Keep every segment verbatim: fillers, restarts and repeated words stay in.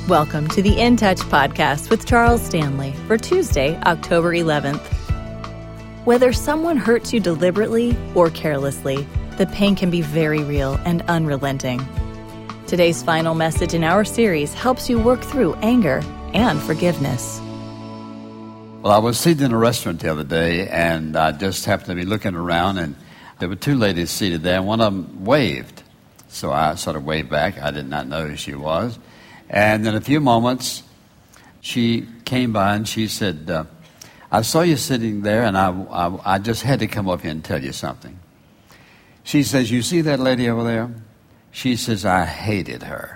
Welcome to the In Touch podcast with Charles Stanley for Tuesday, October eleventh. Whether someone hurts you deliberately or carelessly, the pain can be very real and unrelenting. Today's final message in our series helps you work through anger and forgiveness. Well, I was seated in a restaurant the other day, and I just happened to be looking around, and there were two ladies seated there, and one of them waved. So I sort of waved back. I did not know who she was. And in a few moments, she came by and she said, uh, I saw you sitting there, and I, I, I just had to come up here and tell you something. She says, you see that lady over there? She says, I hated her.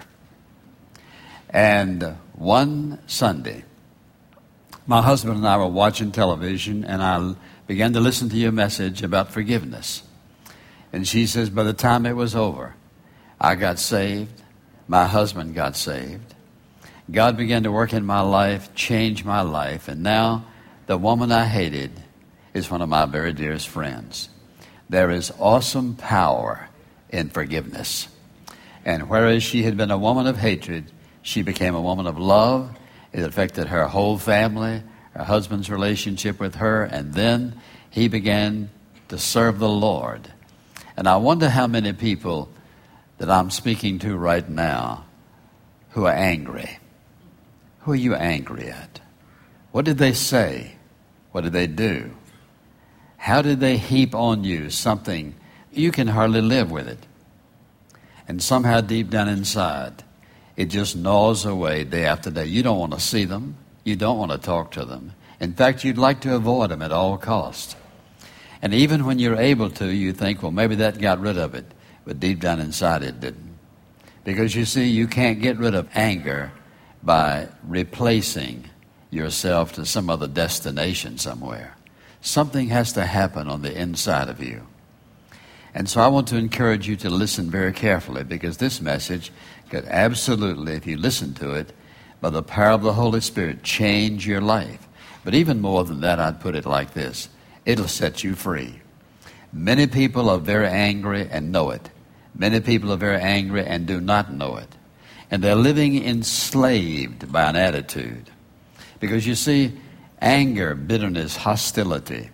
And one Sunday, my husband and I were watching television, and I began to listen to your message about forgiveness. And she says, by the time it was over, I got saved. My husband got saved. God began to work in my life, change my life, and now the woman I hated is one of my very dearest friends. There is awesome power in forgiveness. And whereas she had been a woman of hatred, she became a woman of love. It affected her whole family, her husband's relationship with her, and then he began to serve the Lord. And I wonder how many people that I'm speaking to right now who are angry. Who are you angry at? What did they say? What did they do? How did they heap on you something you can hardly live with it? And somehow deep down inside, it just gnaws away day after day. You don't want to see them. You don't want to talk to them. In fact, you'd like to avoid them at all costs. And even when you're able to, you think, well, maybe that got rid of it. But deep down inside it didn't. Because you see, you can't get rid of anger by replacing yourself to some other destination somewhere. Something has to happen on the inside of you. And so I want to encourage you to listen very carefully, because this message could absolutely, if you listen to it, by the power of the Holy Spirit, change your life. But even more than that, I'd put it like this. It'll set you free. Many people are very angry and know it. Many people are very angry and do not know it. And they're living enslaved by an attitude. Because you see, anger, bitterness, hostility,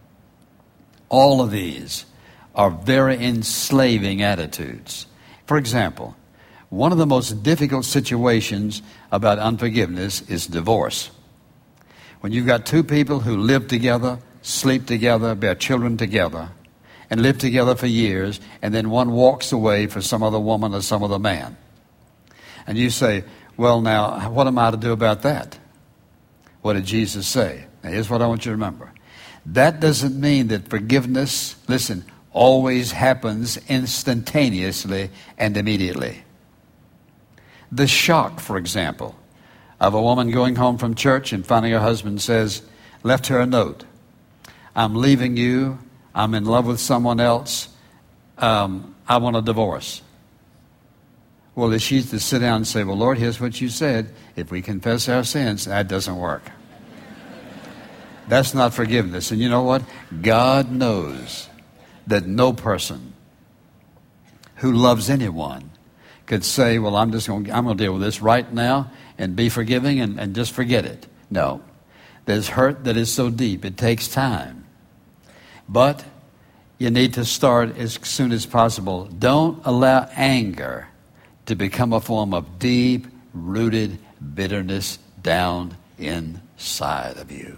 all of these are very enslaving attitudes. For example, one of the most difficult situations about unforgiveness is divorce. When you've got two people who live together, sleep together, bear children together, and live together for years, and then one walks away for some other woman or some other man. And you say, well, now, what am I to do about that? What did Jesus say? Now, here's what I want you to remember. That doesn't mean that forgiveness, listen, always happens instantaneously and immediately. The shock, for example, of a woman going home from church and finding her husband says, left her a note. I'm leaving you. I'm in love with someone else. Um, I want a divorce. Well, if she's to sit down and say, well, Lord, here's what you said. If we confess our sins, that doesn't work. That's not forgiveness. And you know what? God knows that no person who loves anyone could say, well, I'm just going I'm going to deal with this right now and be forgiving and, and just forget it. No. There's hurt that is so deep, it takes time. But you need to start as soon as possible. Don't allow anger to become a form of deep-rooted bitterness down inside of you.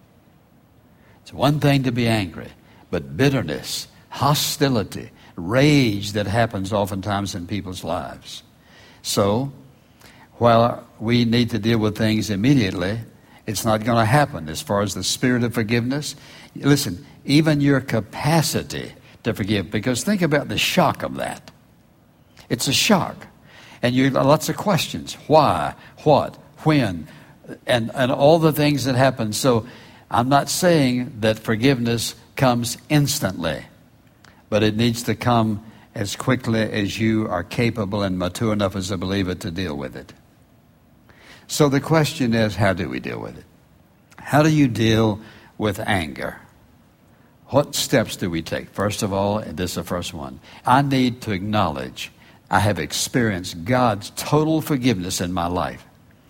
It's one thing to be angry, but bitterness, hostility, rage that happens oftentimes in people's lives. So, while we need to deal with things immediately, it's not going to happen as far as the spirit of forgiveness. Listen, even your capacity to forgive, because think about the shock of that. It's a shock. And you have lots of questions. Why? What? When? And, and all the things that happen. So I'm not saying that forgiveness comes instantly, but it needs to come as quickly as you are capable and mature enough as a believer to deal with it. So the question is, how do we deal with it? How do you deal with anger? What steps do we take? First of all, and this is the first one, I need to acknowledge I have experienced God's total forgiveness in my life.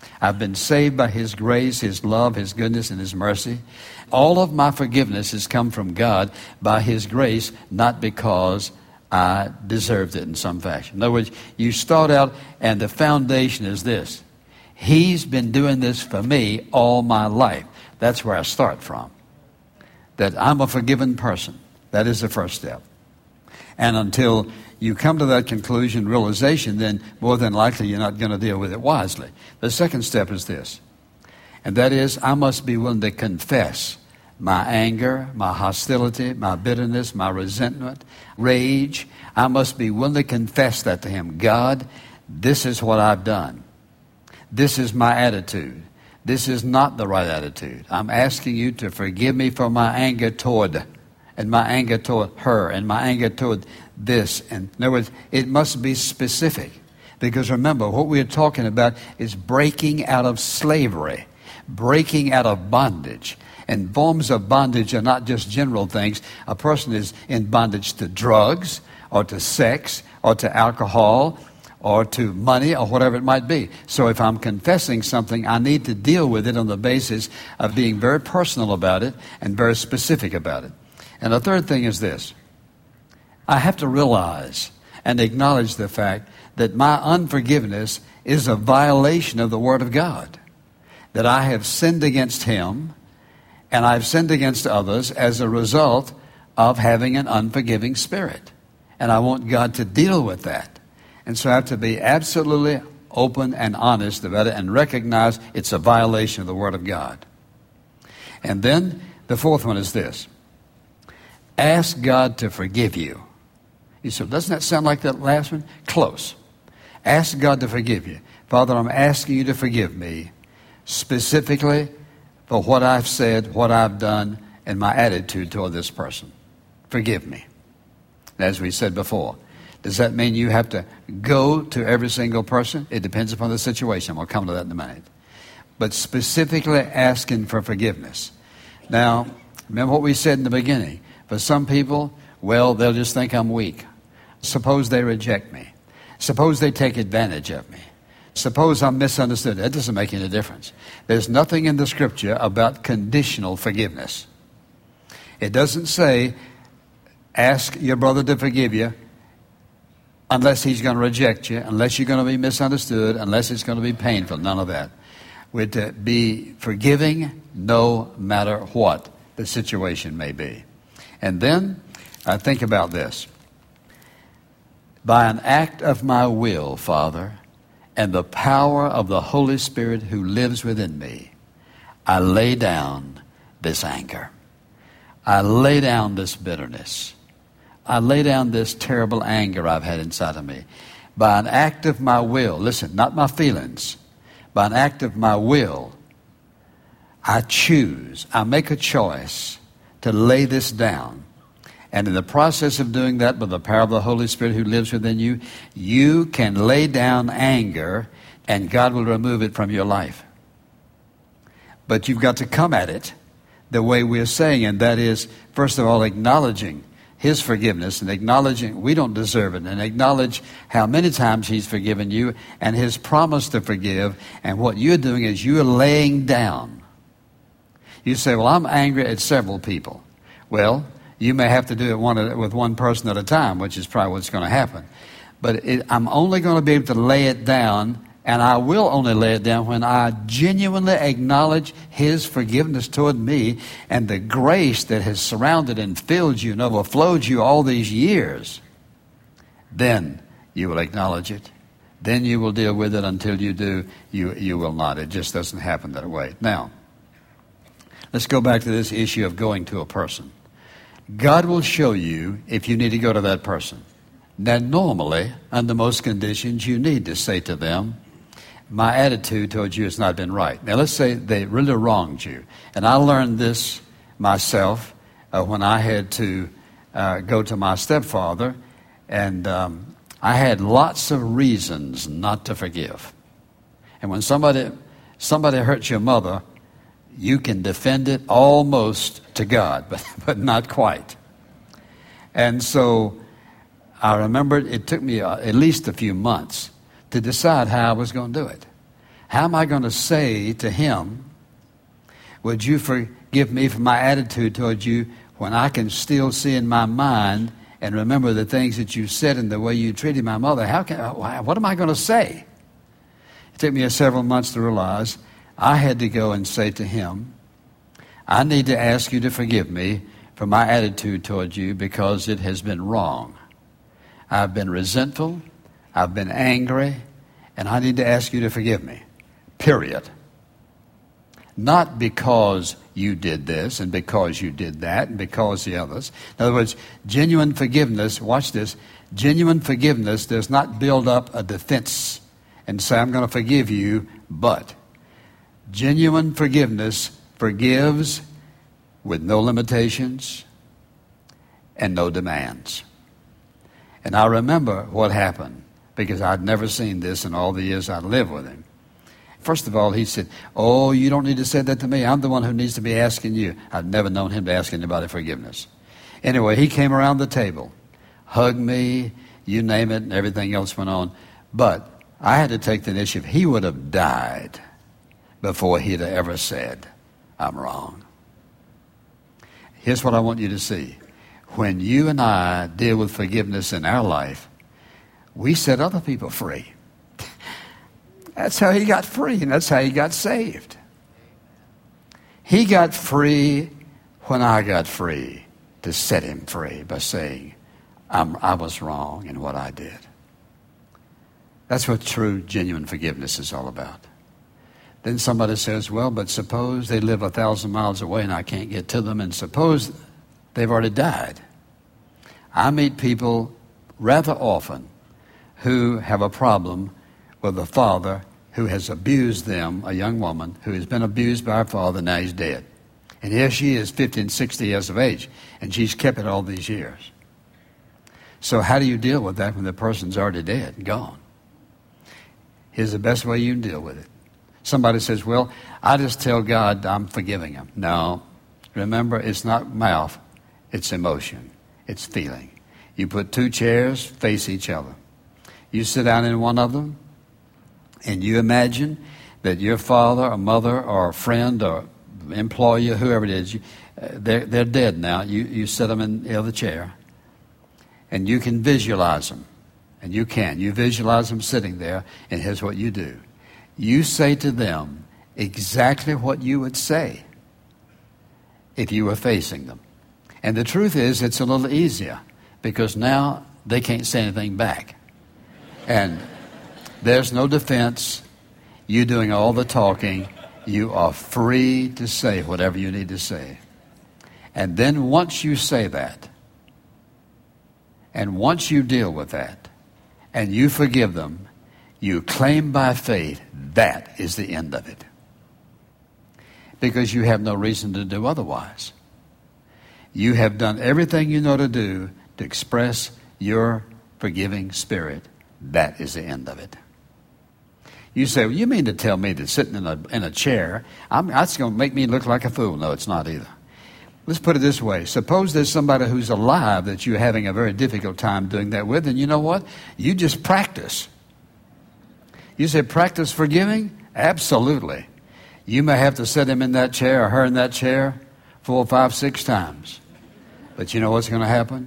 I've been saved by His grace, His love, His goodness, and His mercy. All of my forgiveness has come from God by His grace, not because I deserved it in some fashion. In other words, you start out and the foundation is this. He's been doing this for me all my life. That's where I start from. That I'm a forgiven person. That is the first step. And until you come to that conclusion, realization, then more than likely you're not going to deal with it wisely. The second step is this. And that is, I must be willing to confess my anger, my hostility, my bitterness, my resentment, rage. I must be willing to confess that to Him. God, this is what I've done. This is my attitude. This is not the right attitude. I'm asking you to forgive me for my anger toward, and my anger toward her, and my anger toward this. And in other words, it must be specific. Because remember, what we're talking about is breaking out of slavery, breaking out of bondage. And forms of bondage are not just general things. A person is in bondage to drugs, or to sex, or to alcohol, or to money, or whatever it might be. So if I'm confessing something, I need to deal with it on the basis of being very personal about it and very specific about it. And the third thing is this. I have to realize and acknowledge the fact that my unforgiveness is a violation of the Word of God. That I have sinned against Him, and I've sinned against others as a result of having an unforgiving spirit. And I want God to deal with that. And so I have to be absolutely open and honest about it and recognize it's a violation of the Word of God. And then the fourth one is this. Ask God to forgive you. You said, doesn't that sound like that last one? Close. Ask God to forgive you. Father, I'm asking you to forgive me specifically for what I've said, what I've done, and my attitude toward this person. Forgive me. As we said before, does that mean you have to go to every single person? It depends upon the situation. We'll come to that in a minute. But specifically asking for forgiveness. Now, remember what we said in the beginning. For some people, well, they'll just think I'm weak. Suppose they reject me. Suppose they take advantage of me. Suppose I'm misunderstood. That doesn't make any difference. There's nothing in the Scripture about conditional forgiveness. It doesn't say, ask your brother to forgive you unless he's going to reject you, unless you're going to be misunderstood, unless it's going to be painful. None of that. We're to be forgiving no matter what the situation may be. And then I think about this. By an act of my will, Father, and the power of the Holy Spirit who lives within me, I lay down this anger. I lay down this bitterness. I lay down this terrible anger I've had inside of me. By an act of my will, listen, not my feelings, by an act of my will, I choose, I make a choice to lay this down. And in the process of doing that, by the power of the Holy Spirit who lives within you, you can lay down anger and God will remove it from your life. But you've got to come at it the way we're saying, and that is, first of all, acknowledging His forgiveness and acknowledging we don't deserve it, and acknowledge how many times He's forgiven you and His promise to forgive. And what you're doing is you're laying down. You say, well, I'm angry at several people. Well, you may have to do it one with one person at a time, which is probably what's going to happen. But it, I'm only going to be able to lay it down, and I will only lay it down when I genuinely acknowledge His forgiveness toward me and the grace that has surrounded and filled you and overflowed you all these years. Then you will acknowledge it. Then you will deal with it. Until you do, you, you will not. It just doesn't happen that way. Now, let's go back to this issue of going to a person. God will show you if you need to go to that person. Now, normally, under most conditions, you need to say to them, my attitude towards you has not been right. Now, let's say they really wronged you. And I learned this myself uh, when I had to uh, go to my stepfather. And um, I had lots of reasons not to forgive. And when somebody somebody hurts your mother, you can defend it almost to God, but, but not quite. And so I remember it took me uh, at least a few months to decide how I was going to do it. How am I going to say to him, would you forgive me for my attitude towards you, when I can still see in my mind and remember the things that you said and the way you treated my mother? How can, what am I going to say? It took me several months to realize I had to go and say to him, I need to ask you to forgive me for my attitude towards you, because it has been wrong. I've been resentful, I've been angry, and I need to ask you to forgive me. Period. Not because you did this and because you did that and because the others. In other words, genuine forgiveness, watch this, genuine forgiveness does not build up a defense and say, I'm going to forgive you, but genuine forgiveness forgives with no limitations and no demands. And I remember what happened, because I'd never seen this in all the years I'd lived with him. First of all, he said, oh, you don't need to say that to me. I'm the one who needs to be asking you. I've never known him to ask anybody forgiveness. Anyway, he came around the table, hugged me, you name it, and everything else went on. But I had to take the initiative. He would have died before he'd have ever said, I'm wrong. Here's what I want you to see. When you and I deal with forgiveness in our life, we set other people free. That's how he got free, and that's how he got saved. He got free when I got free to set him free by saying, I'm, I was wrong in what I did. That's what true, genuine forgiveness is all about. Then somebody says, well, but suppose they live a thousand miles away and I can't get to them, and suppose they've already died. I meet people rather often who have a problem with a father who has abused them, a young woman who has been abused by her father, now he's dead. And here she is, fifty and sixty years of age, and she's kept it all these years. So how do you deal with that when the person's already dead and gone? Here's the best way you can deal with it. Somebody says, well, I just tell God I'm forgiving him. No, remember, it's not mouth, it's emotion, it's feeling. You put two chairs, face each other. You sit down in one of them, and you imagine that your father or mother or friend or employee or whoever it is, you, uh, they're, they're dead now. You, you sit them in the other chair, and you can visualize them. And you can. You visualize them sitting there, and here's what you do. You say to them exactly what you would say if you were facing them. And the truth is, it's a little easier, because now they can't say anything back. And there's no defense. You're doing all the talking. You are free to say whatever you need to say. And then once you say that, and once you deal with that, and you forgive them, you claim by faith that is the end of it. Because you have no reason to do otherwise. You have done everything you know to do to express your forgiving spirit. That is the end of it. You say, well, you mean to tell me that sitting in a, in a chair, I'm, that's going to make me look like a fool? No, it's not either. Let's put it this way. Suppose there's somebody who's alive that you're having a very difficult time doing that with, and you know what? You just practice. You say, practice forgiving? Absolutely. You may have to sit him in that chair or her in that chair four, five, six times. But you know what's going to happen?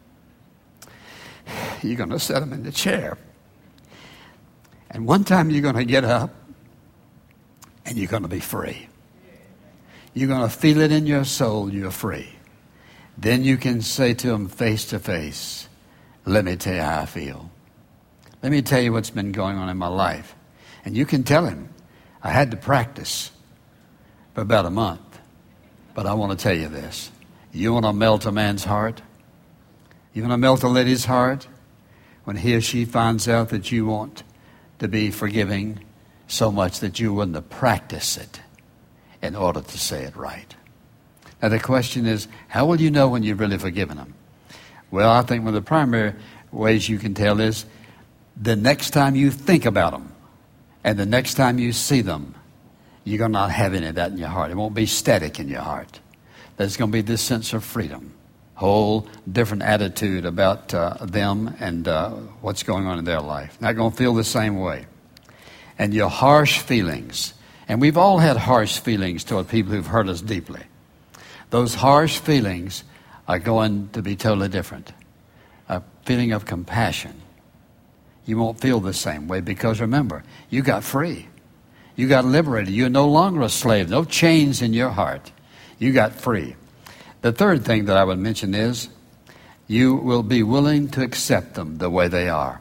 You're going to set him in the chair. And one time you're going to get up and you're going to be free. You're going to feel it in your soul you're free. Then you can say to him face to face, let me tell you how I feel. Let me tell you what's been going on in my life. And you can tell him, I had to practice for about a month. But I want to tell you this. You want to melt a man's heart? You want to melt a lady's heart? When he or she finds out that you want to be forgiving so much that you wouldn't have practiced it in order to say it right. Now the question is, how will you know when you've really forgiven them? Well, I think one of the primary ways you can tell is the next time you think about them and the next time you see them, you're going to not have any of that in your heart. It won't be static in your heart. There's going to be this sense of freedom, whole different attitude about uh, them and uh, what's going on in their life. Not going to feel the same way. and your harsh feelings. And we've all had harsh feelings toward people who've hurt us deeply. Those harsh feelings are going to be totally different. A feeling of compassion. You won't feel the same way because, remember, you got free. You got liberated. You're no longer a slave. No chains in your heart. You got free. The third thing that I would mention is you will be willing to accept them the way they are.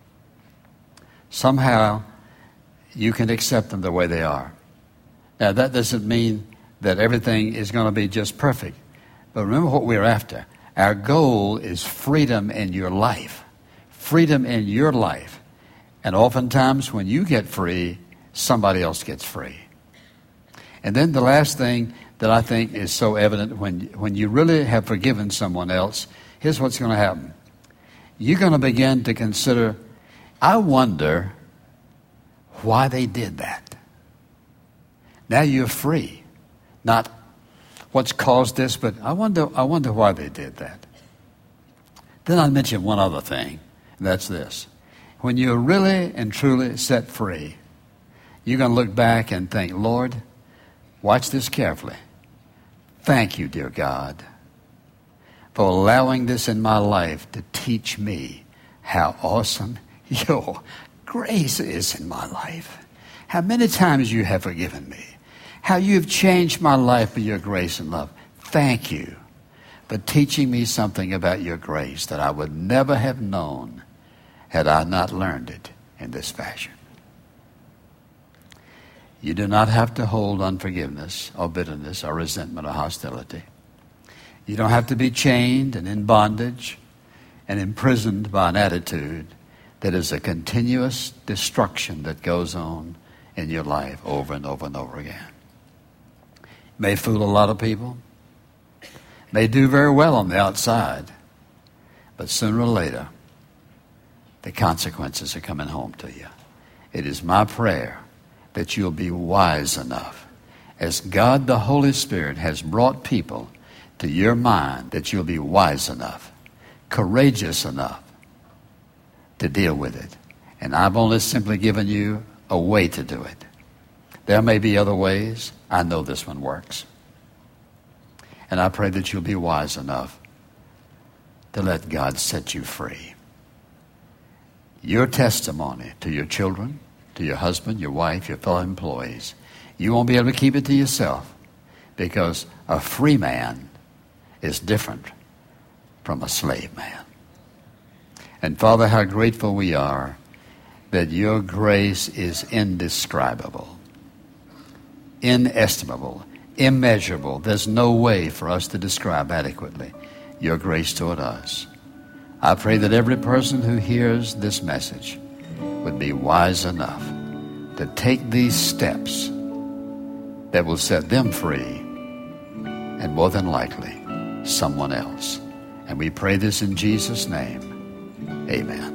Somehow, you can accept them the way they are. Now, that doesn't mean that everything is going to be just perfect. But remember what we're after. Our goal is freedom in your life. Freedom in your life. And oftentimes, when you get free, somebody else gets free. And then the last thing that I think is so evident, when, when you really have forgiven someone else, here's what's going to happen. You're going to begin to consider, I wonder why they did that. Now you're free. Not what's caused this, but I wonder, I wonder why they did that. Then I'll mention one other thing, and that's this. When you're really and truly set free, you're going to look back and think, Lord, watch this carefully. Thank you, dear God, for allowing this in my life to teach me how awesome your grace is in my life. How many times you have forgiven me. How you have changed my life with your grace and love. Thank you for teaching me something about your grace that I would never have known had I not learned it in this fashion. You do not have to hold unforgiveness or bitterness or resentment or hostility. You don't have to be chained and in bondage and imprisoned by an attitude that is a continuous destruction that goes on in your life over and over and over again. May fool a lot of people. May do very well on the outside. But sooner or later, the consequences are coming home to you. It is my prayer that you'll be wise enough, as God the Holy Spirit has brought people to your mind, that you'll be wise enough, courageous enough to deal with it. And I've only simply given you a way to do it. There may be other ways. I know this one works. And I pray that you'll be wise enough to let God set you free. Your testimony to your children, to your husband, your wife, your fellow employees, you won't be able to keep it to yourself, because a free man is different from a slave man. And Father, how grateful we are that your grace is indescribable, inestimable, immeasurable. There's no way for us to describe adequately your grace toward us. I pray that every person who hears this message would be wise enough to take these steps that will set them free, and more than likely, someone else. And we pray this in Jesus' name. Amen.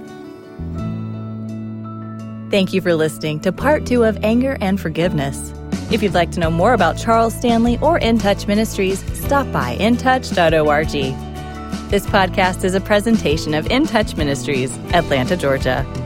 Thank you for listening to part two of Anger and Forgiveness. If you'd like to know more about Charles Stanley or In Touch Ministries, stop by in touch dot org. This podcast is a presentation of In Touch Ministries, Atlanta, Georgia.